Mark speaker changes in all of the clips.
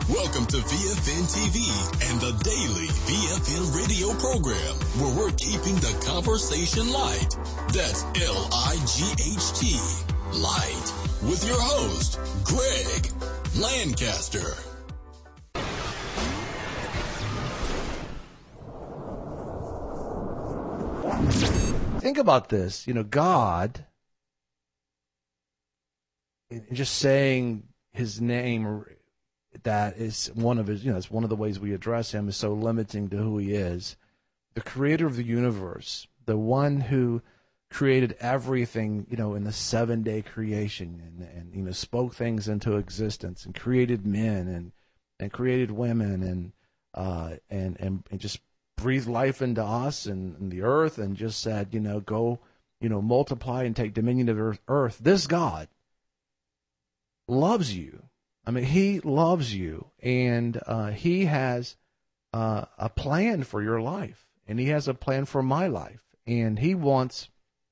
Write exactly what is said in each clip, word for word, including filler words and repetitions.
Speaker 1: Welcome to V F N T V and the daily V F N radio program, where we're keeping the conversation light. That's L I G H T, light, with your host, Greg Lancaster.
Speaker 2: Think about this, you know, God, just saying his name, that is one of his, you know, it's one of the ways we address him, is so limiting to who he is. The creator of the universe, the one who created everything, you know, in the seven-day creation and, and, you know, spoke things into existence and created men and, and created women and, uh, and, and, and just breathed life into us and, and the earth and just said, you know, go, you know, multiply and take dominion of earth. earth. This God loves you. I mean, he loves you, and uh, he has uh, a plan for your life, and he has a plan for my life, and he wants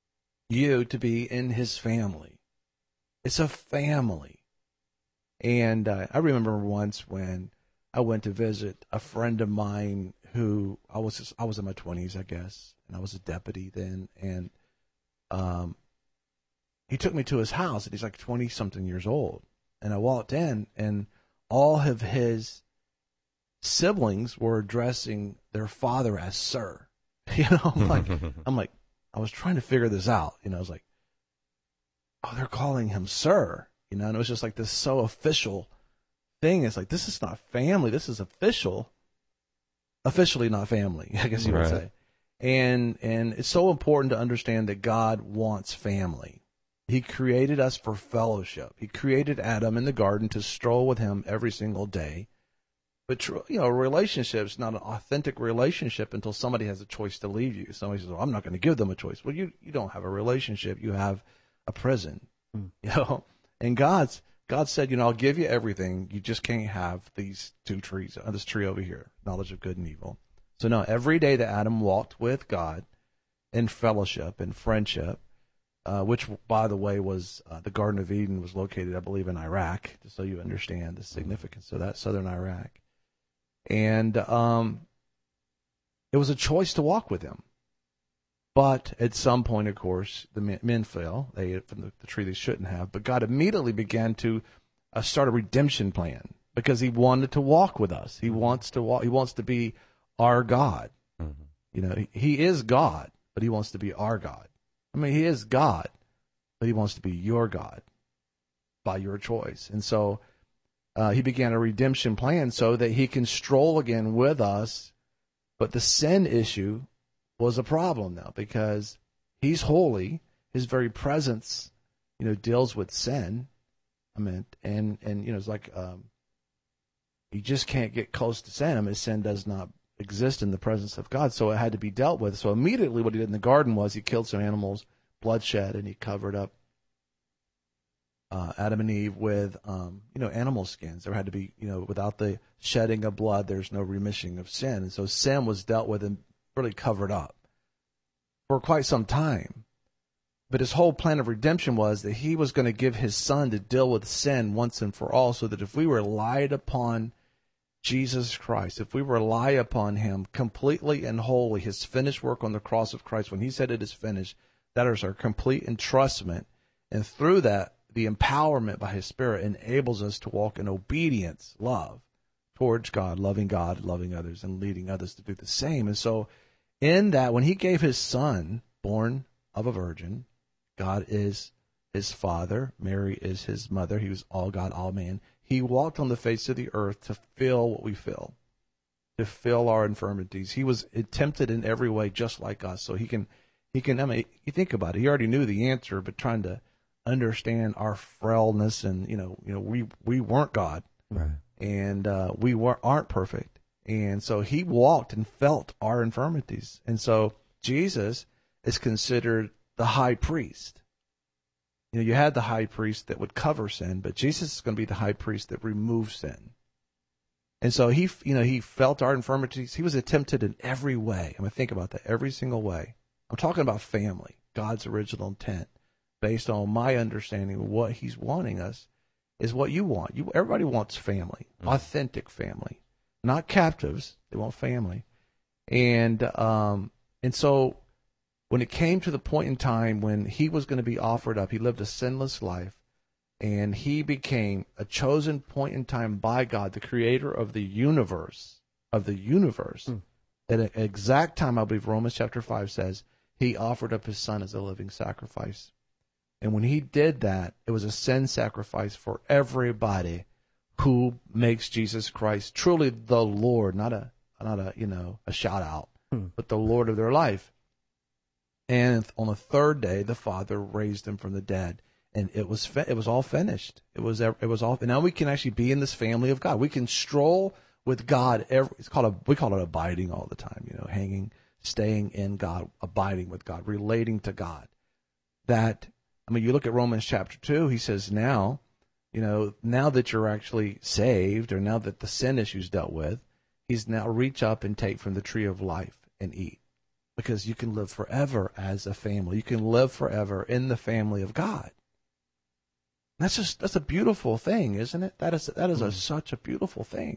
Speaker 2: you to be in his family. It's a family. And uh, I remember once when I went to visit a friend of mine who I was just, I was in my twenties, I guess, and I was a deputy then, and um, he took me to his house, and he's like twenty-something years old. And I walked in, and all of his siblings were addressing their father as sir. You know, I'm like, I'm like, I was trying to figure this out. You know, I was like, oh, they're calling him sir. You know, and it was just like this so official thing. It's like, this is not family. This is official. Officially not family, I guess you would say. And and it's so important to understand that God wants family. He created us for fellowship. He created Adam in the garden to stroll with him every single day. But, you know, a relationship is not an authentic relationship until somebody has a choice to leave you. Somebody says, well, I'm not going to give them a choice. Well, you, you don't have a relationship. You have a prison. Mm. You know, and God's, God said, you know, I'll give you everything. You just can't have these two trees, uh, this tree over here, knowledge of good and evil. So, no, every day that Adam walked with God in fellowship and friendship, Uh, which, by the way, was uh, the Garden of Eden was located, I believe, in Iraq, just so you understand the significance of that, southern Iraq. And um, it was a choice to walk with him. But at some point, of course, the men, men fell. They ate from the, the tree they shouldn't have. But God immediately began to uh, start a redemption plan because he wanted to walk with us. He wants to walk. He wants to be our God. Mm-hmm. You know, he, he is God, but he wants to be our God. I mean, he is God, but he wants to be your God by your choice. And so uh, he began a redemption plan so that he can stroll again with us. But the sin issue was a problem now because he's holy. His very presence, you know, deals with sin. I mean, and, and you know, it's like um, you just can't get close to sin. I mean, sin does not exist in the presence of God, so it had to be dealt with. So immediately what he did in the garden was he killed some animals, bloodshed, and he covered up uh, Adam and Eve with, um, you know, animal skins. There had to be, you know, without the shedding of blood, there's no remission of sin. And so sin was dealt with and really covered up for quite some time. But his whole plan of redemption was that he was going to give his son to deal with sin once and for all, so that if we relied upon Jesus Christ, if we rely upon him completely and wholly, his finished work on the cross of Christ, when he said it is finished, that is our complete entrustment. And through that, the empowerment by his Spirit enables us to walk in obedience, love towards God, loving God, loving others, and leading others to do the same. And so in that, when he gave his son, born of a virgin, God is his father, Mary is his mother, he was all God, all man. He walked on the face of the earth to feel what we feel, to feel our infirmities. He was tempted in every way just like us. So he can, he can, I mean, you think about it, he already knew the answer, but trying to understand our frailness and, you know, you know, we, we weren't God.
Speaker 3: Right.
Speaker 2: And uh, we were, aren't perfect. And so he walked and felt our infirmities. And so Jesus is considered the high priest. You know, you had the high priest that would cover sin, but Jesus is going to be the high priest that removes sin. And so he, you know, he felt our infirmities. He was tempted in every way. I mean, think about that, every single way. I'm talking about family, God's original intent, based on my understanding of what he's wanting us. is what you want. You everybody wants family, mm. authentic family, not captives. They want family, and um, and so when it came to the point in time when he was going to be offered up, he lived a sinless life, and he became a chosen point in time by God, the creator of the universe, of the universe. Mm. At an exact time, I believe Romans chapter five says, he offered up his son as a living sacrifice. And when he did that, it was a sin sacrifice for everybody who makes Jesus Christ truly the Lord, not a, not a, you know, a shout out, mm. but the Lord of their life. And on the third day, the Father raised him from the dead, and it was fi- it was all finished. It was it was all. And now we can actually be in this family of God. We can stroll with God. Every, it's called a we call it abiding all the time. You know, hanging, staying in God, abiding with God, relating to God. That I mean, you look at Romans chapter two. He says now, you know, now that you're actually saved, or now that the sin issue's dealt with, he's now reach up and take from the tree of life and eat. Because you can live forever as a family. You can live forever in the family of God. That's just that's a beautiful thing, isn't it? That is that is a, such a beautiful thing.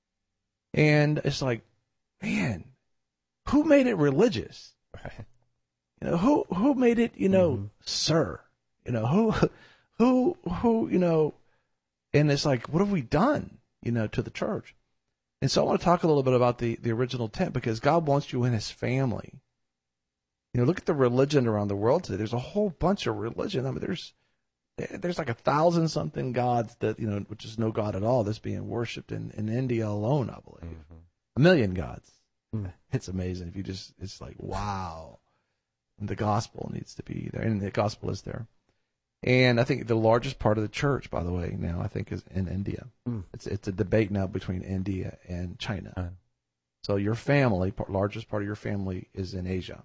Speaker 2: And it's like, man, who made it religious?
Speaker 3: Right.
Speaker 2: You know, who who made it, you know,
Speaker 3: mm-hmm.
Speaker 2: sir? You know, who who who, you know, and it's like, what have we done, you know, to the church? And so I want to talk a little bit about the, the original tent, because God wants you in his family. You know, look at the religion around the world today. There's a whole bunch of religion. I mean, there's there's like a thousand something gods that, you know, which is no God at all, that's being worshipped in, in India alone, I believe. Mm-hmm. A million gods. Mm. It's amazing. If you just, it's like, wow. And the gospel needs to be there, and the gospel is there. And I think the largest part of the church, by the way, now I think is in India. Mm. It's it's a debate now between India and China. Uh. So your family, part, largest part of your family, is in Asia.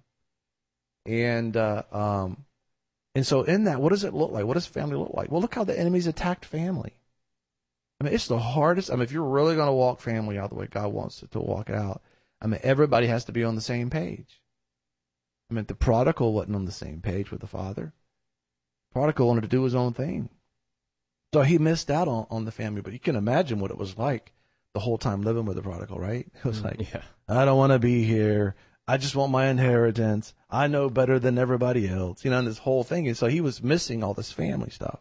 Speaker 2: And uh, um, and so in that, what does it look like? What does family look like? Well, look how the enemy's attacked family. I mean, it's the hardest. I mean, if you're really going to walk family out the way God wants it to walk it out, I mean, everybody has to be on the same page. I mean, the prodigal wasn't on the same page with the father. Prodigal wanted to do his own thing. So he missed out on, on the family. But you can imagine what it was like the whole time living with the prodigal, right? It was like, yeah. I don't want to be here. I just want my inheritance. I know better than everybody else. You know, and this whole thing. And so he was missing all this family stuff.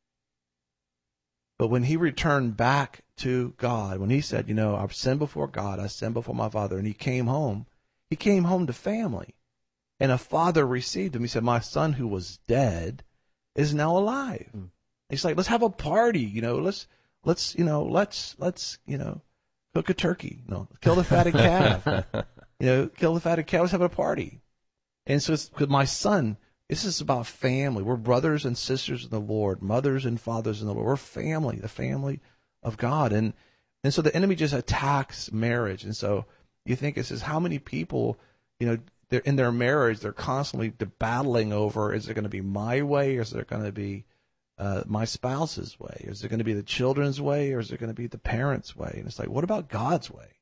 Speaker 2: But when he returned back to God, when he said, you know, I've sinned before God, I sinned before my father, and he came home, he came home to family. And a father received him. He said, my son who was dead is now alive. Mm. He's like, let's have a party, you know, let's, let's, you know, let's, let's, you know, cook a turkey, no, kill the fatted calf, you know, kill the fatted calf, let's have a party. And so it's because my son, this is about family. We're brothers and sisters in the Lord, mothers and fathers in the Lord. We're family, the family of God. And, and so the enemy just attacks marriage. And so you think it says, how many people, you know, they're in their marriage, they're constantly battling over, is it going to be my way, or is it going to be uh, my spouse's way? Is it going to be the children's way, or is it going to be the parents' way? And it's like, what about God's way?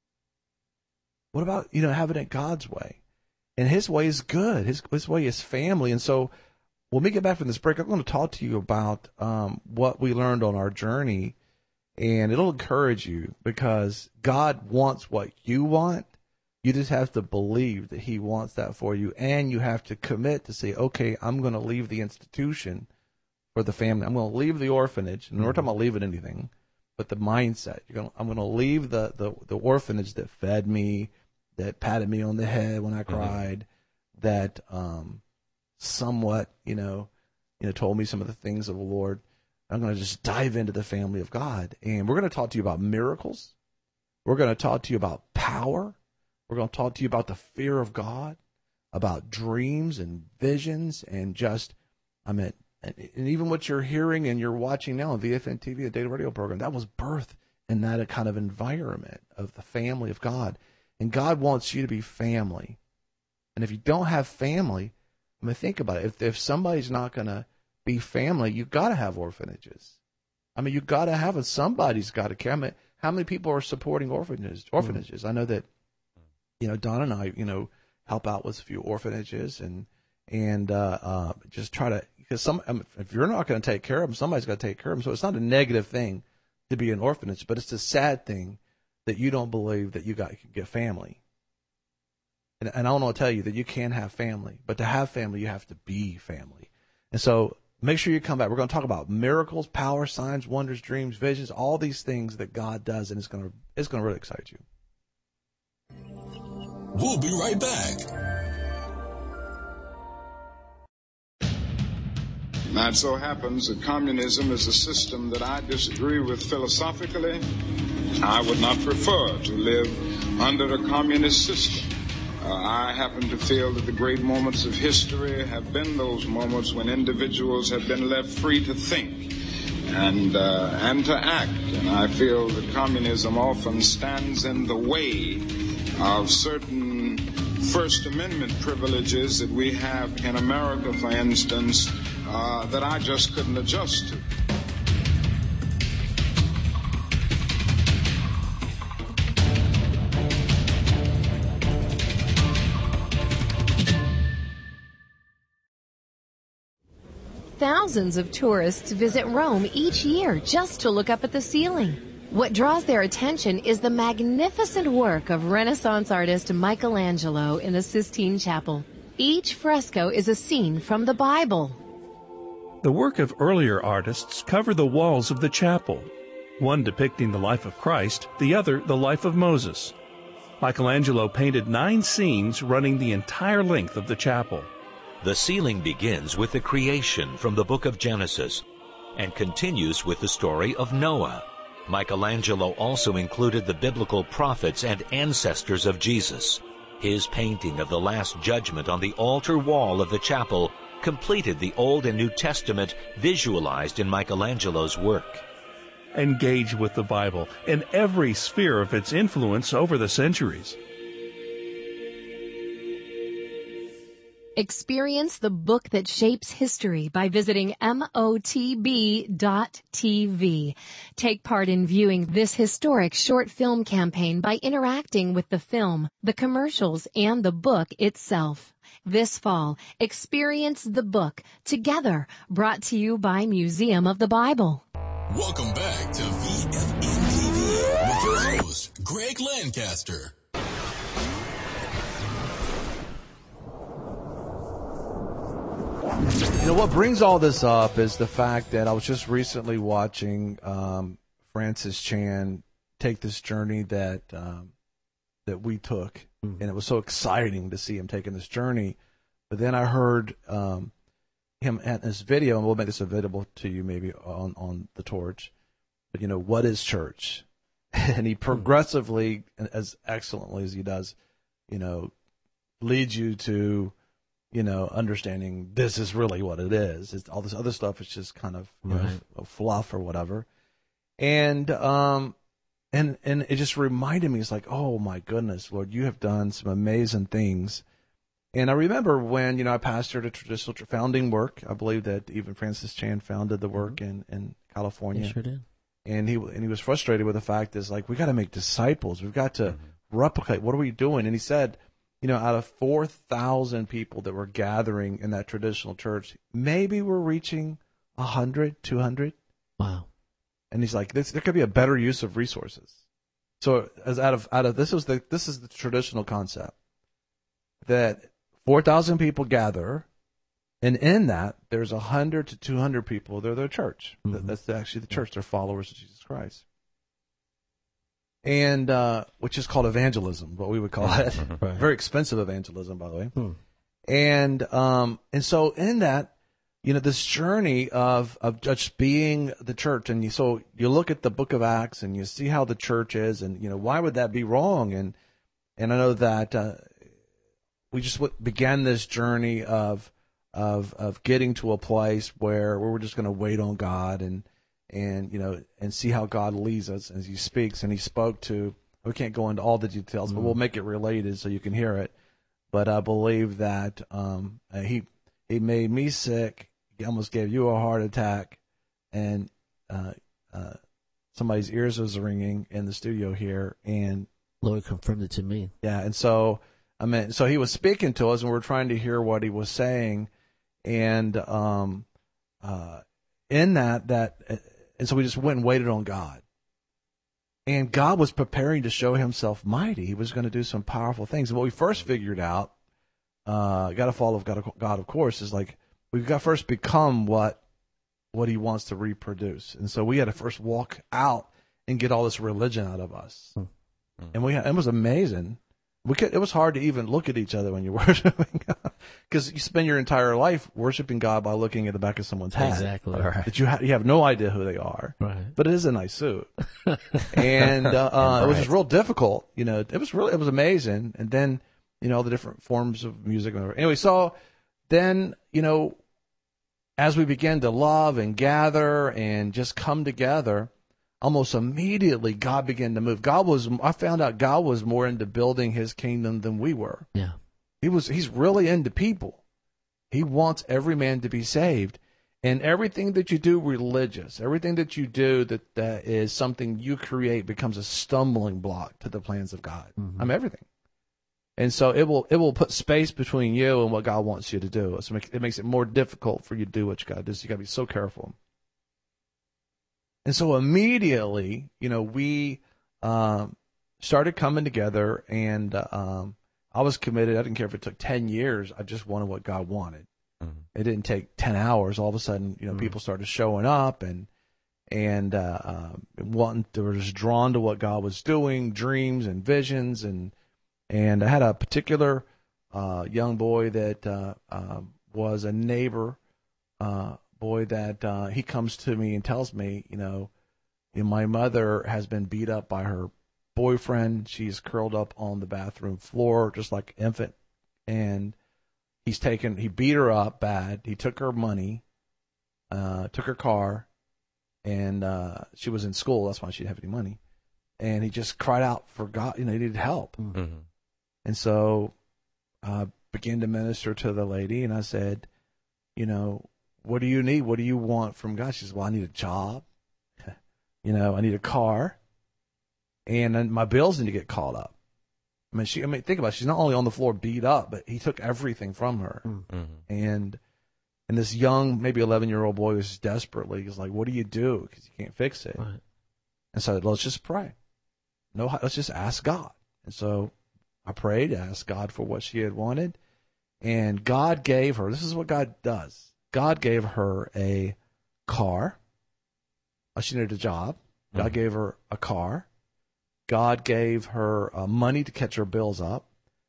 Speaker 2: What about, you know, having it God's way? And his way is good. His, his way is family. And so when we get back from this break, I'm going to talk to you about um, what we learned on our journey, and it'll encourage you, because God wants what you want. You just have to believe that he wants that for you, and you have to commit to say, okay, I'm going to leave the institution for the family. I'm going to leave the orphanage. And we're talking about leaving anything, but the mindset. You're going to, I'm going to leave the, the, the orphanage that fed me, that patted me on the head when I cried, mm-hmm. that um, somewhat, you know, you know, told me some of the things of the Lord. I'm going to just dive into the family of God, and we're going to talk to you about miracles. We're going to talk to you about power. We're going to talk to you about the fear of God, about dreams and visions, and just, I mean, and even what you're hearing and you're watching now on V F N T V, the daily radio program, that was birthed in that kind of environment of the family of God. And God wants you to be family. And if you don't have family, I mean, think about it. If if somebody's not going to be family, you've got to have orphanages. I mean, you've got to have it. Somebody's got to care. I mean, how many people are supporting orphanages? Orphanages. Mm-hmm. I know that, you know, Don and I, you know, help out with a few orphanages and and uh, uh, just try to because some I mean, if you're not going to take care of them, somebody's got to take care of them. So it's not a negative thing to be an orphanage, but it's a sad thing that you don't believe that you got you can get family. And, and I don't want to tell you that you can have family, but to have family, you have to be family. And so make sure you come back. We're going to talk about miracles, power, signs, wonders, dreams, visions, all these things that God does, and it's going to it's going to really excite you.
Speaker 1: We'll be right back.
Speaker 3: Now, it so happens that communism is a system that I disagree with philosophically. I would not prefer to live under a communist system. Uh, I happen to feel that the great moments of history have been those moments when individuals have been left free to think and uh, and to act. And I feel that communism often stands in the way of certain First Amendment privileges that we have in America, for instance, uh, that I just couldn't adjust to.
Speaker 4: Thousands of tourists visit Rome each year just to look up at the ceiling. What draws their attention is the magnificent work of Renaissance artist Michelangelo in the Sistine Chapel. Each fresco is a scene from the Bible.
Speaker 5: The work of earlier artists cover the walls of the chapel, one depicting the life of Christ, the other the life of Moses. Michelangelo painted nine scenes running the entire length of the chapel.
Speaker 6: The ceiling begins with the creation from the book of Genesis and continues with the story of Noah. Michelangelo also included the biblical prophets and ancestors of Jesus. His painting of the Last Judgment on the altar wall of the chapel completed the Old and New Testament visualized in Michelangelo's work.
Speaker 5: Engage with the Bible in every sphere of its influence over the centuries.
Speaker 4: Experience the book that shapes history by visiting M O T B dot T V. Take part in viewing this historic short film campaign by interacting with the film, the commercials, and the book itself. This fall, experience the book together, brought to you by Museum of the Bible.
Speaker 1: Welcome back to V F N T V with your host, Greg Lancaster.
Speaker 2: You know, what brings all this up is the fact that I was just recently watching um, Francis Chan take this journey that um, that we took, mm. and it was so exciting to see him taking this journey. But then I heard um, him at this video, and we'll make this available to you maybe on, on the Torch. But, you know, what is church? And he progressively, as excellently as he does, you know, leads you to, you know, understanding this is really what it is. It's, all this other stuff is just kind of you right. know, fluff or whatever. And um, and and it just reminded me, it's like, oh my goodness, Lord, you have done some amazing things. And I remember when, you know, I pastored a traditional founding work. I believe that even Francis Chan founded the work mm-hmm. in, in California.
Speaker 7: He sure did.
Speaker 2: And he and he was frustrated with the fact that, like, we got to make disciples. We've got to mm-hmm. replicate. What are we doing? And he said, you know, out of four thousand people that were gathering in that traditional church, maybe we're reaching one hundred, two hundred.
Speaker 7: Wow. And
Speaker 2: he's like, this, there could be a better use of resources. So as out of out of this was the this is the traditional concept that four thousand people gather, and in that there's one hundred to two hundred people. They're their church. Mm-hmm. That's actually the church. They're followers of Jesus Christ. And uh, which is called evangelism, what we would call it. Right. Very expensive evangelism, by the way. Hmm. And um, and so in that, you know, this journey of of just being the church, and you so you look at the Book of Acts and you see how the church is, and you know, why would that be wrong? And and I know that uh, we just w- began this journey of of of getting to a place where, where we're just going to wait on God and. And, you know, and see how God leads us as he speaks. And he spoke to, we can't go into all the details, mm-hmm. but we'll make it related so you can hear it. But I believe that um, he he made me sick. He almost gave you a heart attack. And uh, uh, somebody's ears was ringing in the studio here. And
Speaker 7: Lord confirmed it to me.
Speaker 2: Yeah. And so, I mean, so he was speaking to us and we we're trying to hear what he was saying. And, um, uh, in that, that, and so we just went and waited on God. And God was preparing to show himself mighty. He was going to do some powerful things. And what we first figured out, uh, got to follow God, God, of course, is like, we've got to first become what, what he wants to reproduce. And so we had to first walk out and get all this religion out of us. Mm-hmm. And we, it was amazing. We could, it was hard to even look at each other when you're worshiping God, because you spend your entire life worshiping God by looking at the back of someone's head.
Speaker 7: Exactly. Right.
Speaker 2: That you, ha- you have no idea who they are.
Speaker 7: Right.
Speaker 2: But it is a nice suit. and, uh, uh, it was just real difficult. You know, it was really, it was amazing. And then, you know, all the different forms of music. Anyway, so then, you know, as we began to love and gather and just come together, almost immediately God began to move. God was, I found out God was more into building his kingdom than we were.
Speaker 7: Yeah.
Speaker 2: He was, he's really into people. He wants every man to be saved. And everything that you do religious, everything that you do that, that is something you create becomes a stumbling block to the plans of God. Mm-hmm. I mean, everything. And so it will, it will put space between you and what God wants you to do. So it makes it more difficult for you to do what you got to do. So you got to be so careful. And so immediately, you know, we um, started coming together, and uh, um, I was committed. I didn't care if it took ten years. I just wanted what God wanted. Mm-hmm. It didn't take ten hours. All of a sudden, you know, mm-hmm. people started showing up and and uh, uh, wanting, they were just drawn to what God was doing, dreams and visions. And and I had a particular uh, young boy that uh, uh, was a neighbor uh boy that uh, he comes to me and tells me, you know, my mother has been beat up by her boyfriend. She's curled up on the bathroom floor, just like an infant. And he's taken, he beat her up bad. He took her money, uh, took her car, and uh, she was in school. That's why she didn't have any money. And he just cried out for God, you know, he needed help. Mm-hmm. And so I began to minister to the lady, and I said, you know, what do you need? What do you want from God? She says, well, I need a job. You know, I need a car. And then my bills need to get caught up. I mean, she, I mean, think about it. She's not only on the floor beat up, but he took everything from her. Mm-hmm. And, and this young, maybe eleven year old boy was desperately, he's like, what do you do? Because you can't fix it. Right. And so let's just pray. No, let's just ask God. And so I prayed, asked God for what she had wanted. And God gave her, this is what God does. God gave her a car. She needed a job. God mm-hmm. gave her a car. God gave her uh, money to catch her bills up.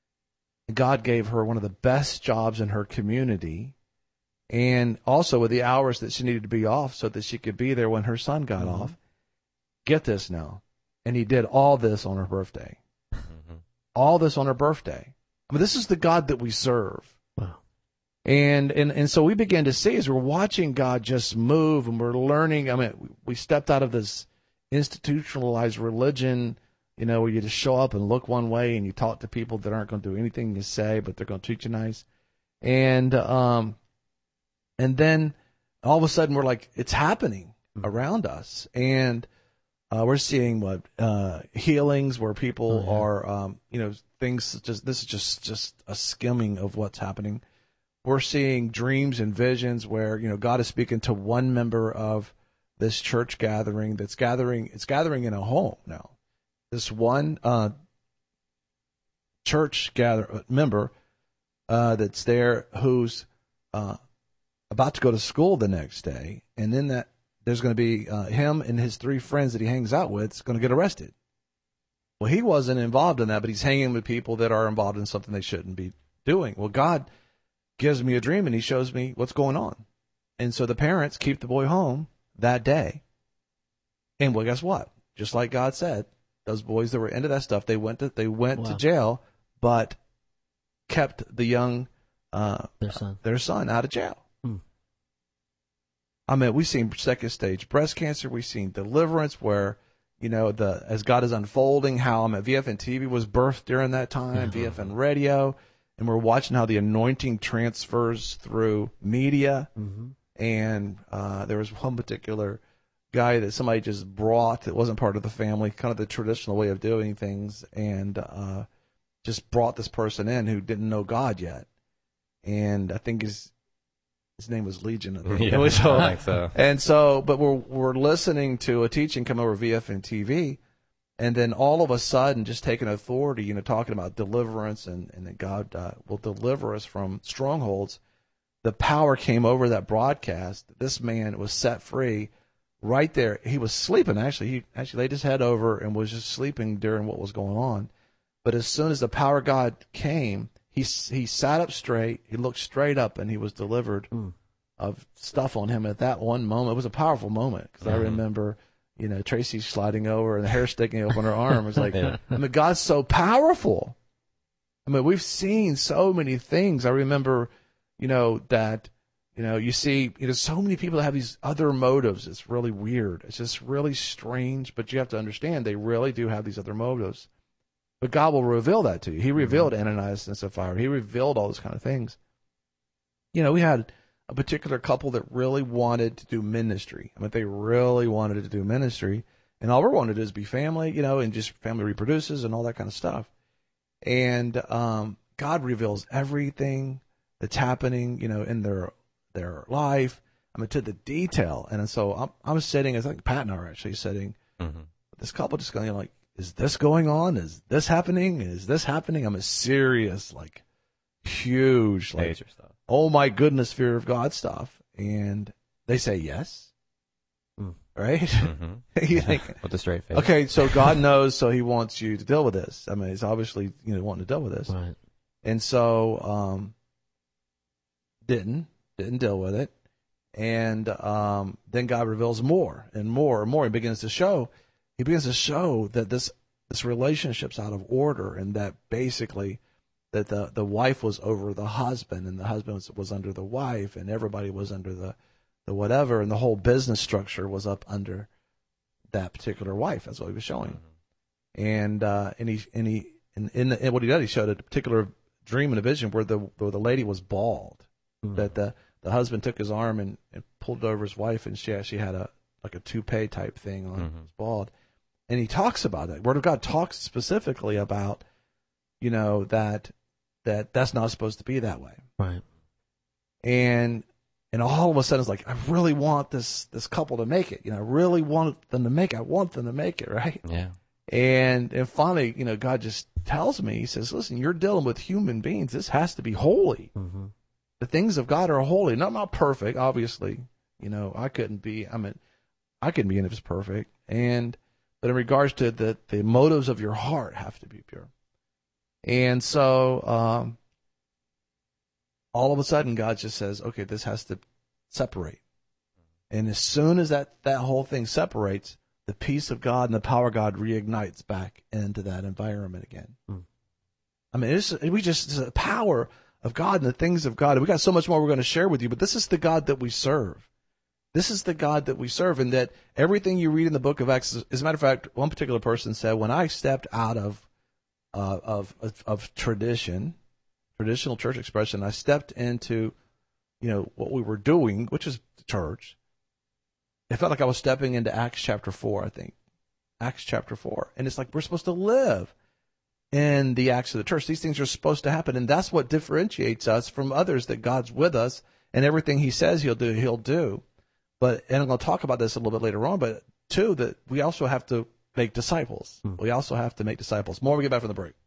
Speaker 2: God gave her one of the best jobs in her community. And also with the hours that she needed to be off so that she could be there when her son got mm-hmm. off. Get this now. And he did all this on her birthday. Mm-hmm. All this on her birthday. I mean, this is the God that we serve. Wow. And, and and so we began to see, as we're watching God just move, and we're learning. I mean, we stepped out of this institutionalized religion, you know, where you just show up and look one way and you talk to people that aren't going to do anything you say, but they're going to treat you nice. And um, and then all of a sudden we're like, it's happening around us, and uh, we're seeing what uh, healings where people oh, yeah. are, um, you know, things just. This is just just a skimming of what's happening. We're seeing dreams and visions where, you know, God is speaking to one member of this church gathering that's gathering, it's gathering in a home now. This one uh, church gather member uh, that's there who's uh, about to go to school the next day, and then that there's going to be uh, him and his three friends that he hangs out with is going to get arrested. Well, he wasn't involved in that, but he's hanging with people that are involved in something they shouldn't be doing. Well, God gives me a dream, and he shows me what's going on. And so the parents keep the boy home that day. And well, guess what? Just like God said, those boys that were into that stuff, they went to they went wow. to jail, but kept the young uh,
Speaker 7: their son
Speaker 2: uh, their son out of jail. Hmm. I mean, we've seen second stage breast cancer. We've seen deliverance where, you know, the as God is unfolding, how I mean, V F N T V was birthed during that time, mm-hmm. V F N Radio. And we're watching how the anointing transfers through media. Mm-hmm. And uh, there was one particular guy that somebody just brought that wasn't part of the family, kind of the traditional way of doing things, and uh, just brought this person in who didn't know God yet. And I think is His name was Legion. I think.
Speaker 8: Yeah,
Speaker 2: and we saw,
Speaker 8: I think so.
Speaker 2: And so, but we're we're listening to a teaching come over V F N T V, and then all of a sudden, just taking authority, you know, talking about deliverance and and that God uh, will deliver us from strongholds. The power came over that broadcast. This man was set free right there. He was sleeping. Actually, he actually laid his head over and was just sleeping during what was going on. But as soon as the power of God came, he he sat up straight. He looked straight up, and he was delivered mm. of stuff on him at that one moment. It was a powerful moment because mm-hmm. I remember, you know, Tracy sliding over and the hair sticking up on her arm. It was like, yeah. I mean, God's so powerful. I mean, we've seen so many things. I remember, you know, that, you know, you see, you know, so many people that have these other motives. It's really weird. It's just really strange. But you have to understand, they really do have these other motives. But God will reveal that to you. He revealed mm-hmm. Ananias and Sapphira. He revealed all those kind of things. You know, we had a particular couple that really wanted to do ministry. I mean, they really wanted to do ministry. And all we wanted to do is be family, you know, and just family reproduces and all that kind of stuff. And um, God reveals everything that's happening, you know, in their their life. I mean, to the detail. And so I'm, I'm sitting, I think Pat and I are actually sitting, mm-hmm. this couple just going like, is this going on? Is this happening? Is this happening? I'm a serious, like, huge, like,
Speaker 8: major stuff.
Speaker 2: Oh my goodness, fear of God stuff. And they say yes. Mm. Right? Mm-hmm. You think,
Speaker 8: with a straight face.
Speaker 2: Okay, so God knows, so he wants you to deal with this. I mean, he's obviously, you know, wanting to deal with this.
Speaker 7: Right.
Speaker 2: And so, um, didn't, didn't deal with it. And, um, then God reveals more and more and more. He begins to show, he begins to show that this, this relationship's out of order, and that basically that the, the wife was over the husband, and the husband was, was under the wife, and everybody was under the, the whatever, and the whole business structure was up under that particular wife. That's what he was showing. Mm-hmm. And, uh, and he, and he, and in, the, in what he did, he showed a particular dream and a vision where the, where the lady was bald, mm-hmm. that the, the husband took his arm and, and pulled it over his wife, and she actually had a, like a toupee type thing on, mm-hmm. was bald. And he talks about it. Word of God talks specifically about, you know, that, that that's not supposed to be that way.
Speaker 7: Right.
Speaker 2: And, and all of a sudden it's like, I really want this, this couple to make it. You know, I really want them to make it. I want them to make it. Right.
Speaker 8: Yeah.
Speaker 2: And, and finally, you know, God just tells me, he says, listen, you're dealing with human beings. This has to be holy. Mm-hmm. The things of God are holy. Not, not perfect, obviously. You know, I couldn't be, I mean, I couldn't be in if it's perfect. And, but in regards to the, the motives of your heart have to be pure. And so, um, all of a sudden God just says, okay, this has to separate. And as soon as that, that whole thing separates, the peace of God and the power of God reignites back into that environment again. Mm. I mean, it's, we just, it's the power of God and the things of God. And we got so much more we're going to share with you, but this is the God that we serve. This is the God that we serve, and that everything you read in the book of Acts, as a matter of fact, one particular person said, when I stepped out of, uh, of, of, of tradition, traditional church expression, I stepped into, you know, what we were doing, which is the church. It felt like I was stepping into Acts chapter four, I think. Acts chapter four. And it's like we're supposed to live in the acts of the church. These things are supposed to happen, and that's what differentiates us from others, that God's with us, and everything he says he'll do, he'll do. But, and I'm going to talk about this a little bit later on, but two, that we also have to make disciples. Hmm. We also have to make disciples. More when we get back from the break.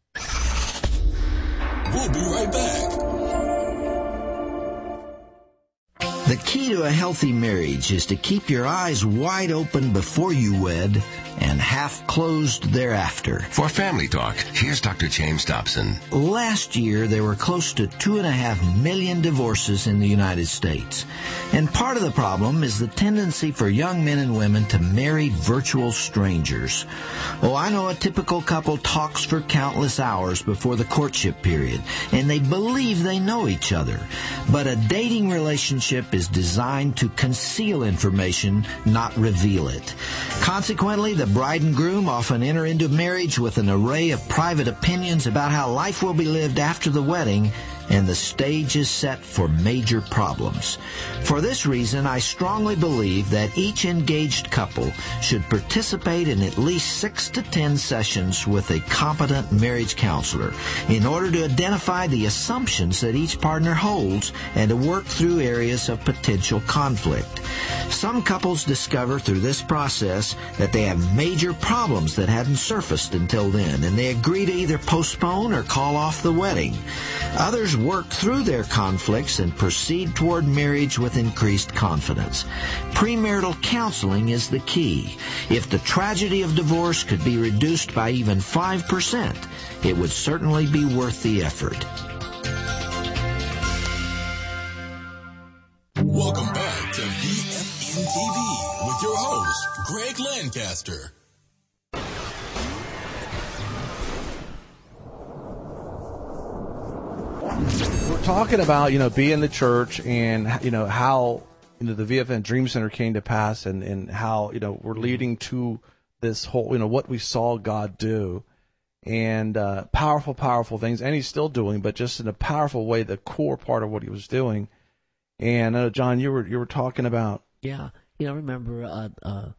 Speaker 1: We'll be right back.
Speaker 9: The key to a healthy marriage is to keep your eyes wide open before you wed and half closed thereafter.
Speaker 10: For Family Talk, here's Doctor James Dobson.
Speaker 9: Last year, there were close to two and a half million divorces in the United States. And part of the problem is the tendency for young men and women to marry virtual strangers. Oh, I know a typical couple talks for countless hours before the courtship period, and they believe they know each other. But a dating relationship is designed to conceal information, not reveal it. Consequently, the bride and groom often enter into marriage with an array of private opinions about how life will be lived after the wedding, and the stage is set for major problems. For this reason, I strongly believe that each engaged couple should participate in at least six to ten sessions with a competent marriage counselor in order to identify the assumptions that each partner holds and to work through areas of potential conflict. Some couples discover through this process that they have major problems that hadn't surfaced until then, and they agree to either postpone or call off the wedding. Others work through their conflicts and proceed toward marriage with increased confidence. Premarital counseling is the key. If the tragedy of divorce could be reduced by even five percent, it would certainly be worth the effort.
Speaker 1: Welcome back to V F N T V with your host, Greg Lancaster.
Speaker 2: We're talking about, you know, being the church and, you know, how, you know, the V F N Dream Center came to pass and, and how, you know, we're leading to this whole, you know, what we saw God do and uh, powerful, powerful things. And he's still doing, but just in a powerful way, the core part of what he was doing. And uh, John, you were you were talking about.
Speaker 7: Yeah. You know, I remember uh, uh,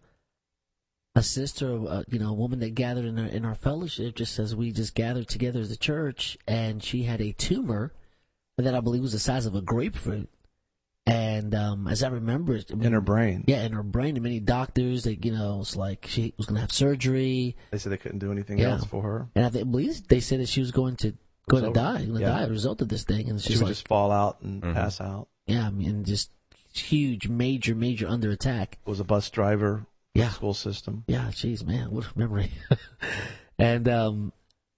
Speaker 7: a sister, uh, you know, a woman that gathered in our, in our fellowship, just as we just gathered together as a church, and she had a tumor that I believe was the size of a grapefruit. And um, as I remember, I mean,
Speaker 2: in her brain.
Speaker 7: Yeah, in her brain. And many doctors, that you know, it's like she was going to have surgery.
Speaker 2: They said they couldn't do anything
Speaker 7: yeah.
Speaker 2: else for her.
Speaker 7: And I think, believe they said that she was going to going to die, going to
Speaker 2: yeah.
Speaker 7: die as a result of this thing. And
Speaker 2: she
Speaker 7: would
Speaker 2: like, just fall out and mm-hmm. pass out.
Speaker 7: Yeah, I mean, just huge, major, major under attack.
Speaker 2: Was a bus driver.
Speaker 7: Yeah.
Speaker 2: School system.
Speaker 7: Yeah, jeez, man, what a memory. and um,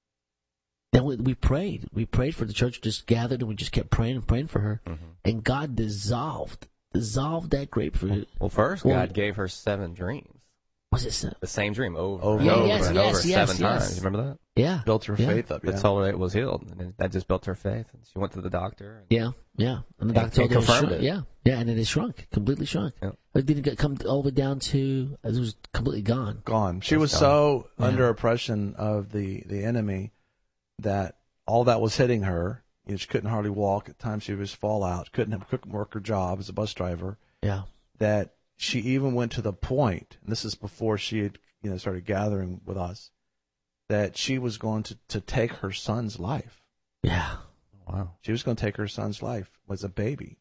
Speaker 7: then we, we prayed. We prayed for the church, just gathered, and we just kept praying and praying for her. Mm-hmm. And God dissolved, dissolved that grapefruit.
Speaker 8: Well, first, well, God gave her seven dreams.
Speaker 7: Was it seven?
Speaker 8: The same dream over
Speaker 2: over
Speaker 8: and
Speaker 7: yeah,
Speaker 8: over
Speaker 7: yes,
Speaker 8: and
Speaker 7: yes,
Speaker 8: over
Speaker 7: yes,
Speaker 8: seven
Speaker 7: yes.
Speaker 8: times. You remember that?
Speaker 7: Yeah.
Speaker 2: Built her
Speaker 7: yeah.
Speaker 2: faith up. Yeah.
Speaker 8: That told her it was healed. And that just built her faith. And she went to the doctor. And
Speaker 7: yeah, yeah. And the doctor
Speaker 8: and,
Speaker 7: told
Speaker 8: and
Speaker 7: her
Speaker 8: confirmed
Speaker 7: it.
Speaker 8: it.
Speaker 7: Yeah, yeah, and it is shrunk, completely shrunk. Yeah. It didn't get, come all the way down to, it was completely gone.
Speaker 2: Gone. She was, was so yeah. under oppression of the, the enemy that all that was hitting her. You know, she couldn't hardly walk. At times she would just fall out. Couldn't, have, couldn't work her job as a bus driver.
Speaker 7: Yeah.
Speaker 2: That she even went to the point, and this is before she had, you know, started gathering with us, that she was going to, to take her son's life.
Speaker 7: Yeah.
Speaker 2: Wow. She was going to take her son's life as a baby.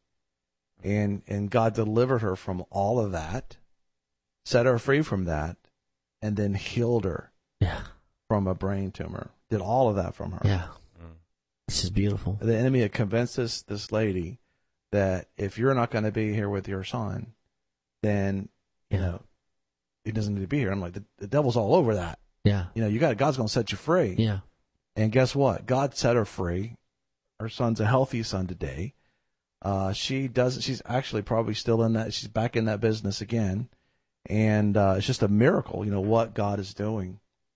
Speaker 2: And and God delivered her from all of that, set her free from that, and then healed her
Speaker 7: yeah.
Speaker 2: from a brain tumor. Did all of that from her.
Speaker 7: Yeah. Mm. This is beautiful.
Speaker 2: The enemy had convinced this, this lady that if you're not going to be here with your son, then, you yeah. know, he doesn't need to be here. I'm like, the, the devil's all over that.
Speaker 7: Yeah.
Speaker 2: You know, you got God's going to set you free.
Speaker 7: Yeah.
Speaker 2: And guess what? God set her free. Her son's a healthy son today. Uh, she does. She's actually probably still in that. She's back in that business again, and uh, it's just a miracle. You know what God is doing.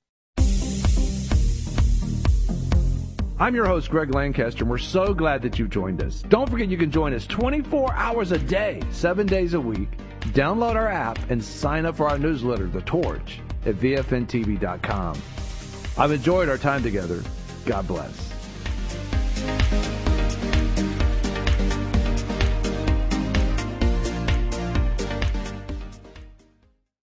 Speaker 2: I'm your host, Greg Lancaster, and we're so glad that you've joined us. Don't forget you can join us twenty-four hours a day, seven days a week. Download our app and sign up for our newsletter, The Torch, at V F N T V dot com. I've enjoyed our time together. God bless.